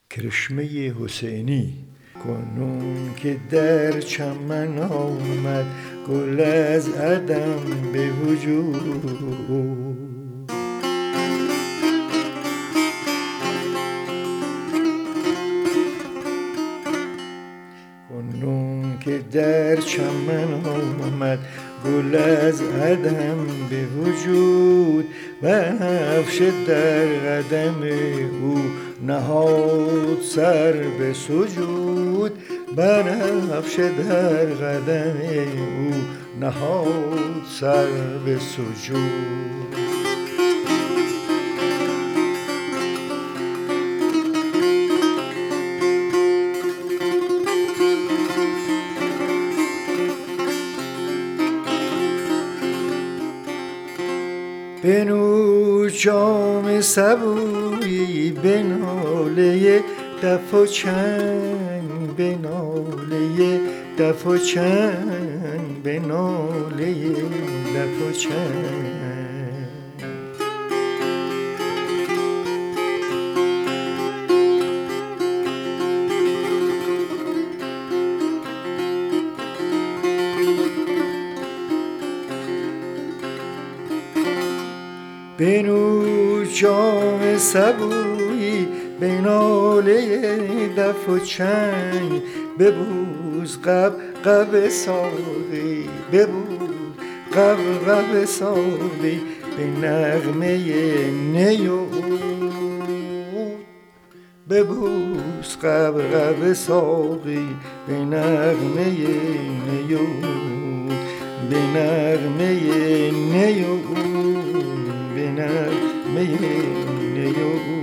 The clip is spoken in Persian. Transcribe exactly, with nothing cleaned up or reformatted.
کرشمه حسینی. کنون که در چمن آمد گل از عدم به وجود، کنون که در چمن آمد گل از عدم به وجود، بنفشه در قدم او نهاد سر به سجود، بنفشه در قدم او نهاد سر به سجود. بنوش جام صبویی به ناله دف و چنگ، به ناله دف و چنگ، به ناله دف و چنگ. بنوش جام صبویی به ناله دف و چنگ، ببوس قب قب ساقی، ببوس قب قب ساقی به نغمه نی و عود، ببوس قب قب ساقی به نغمه نی و عود، به نغمه نی و عود، به نغمه نی و عود.